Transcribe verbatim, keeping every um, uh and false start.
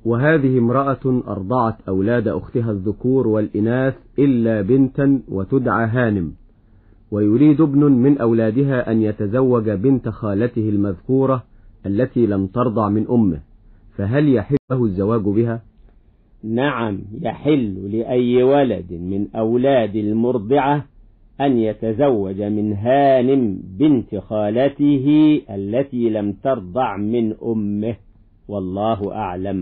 وهذه امرأة أرضعت أولاد أختها الذكور والإناث إلا بنتا وتدعى هانم، ويريد ابن من أولادها أن يتزوج بنت خالته المذكورة التي لم ترضع من أمه، فهل يحل له الزواج بها؟ نعم، يحل لأي ولد من أولاد المرضعة أن يتزوج من هانم بنت خالته التي لم ترضع من أمه، والله أعلم.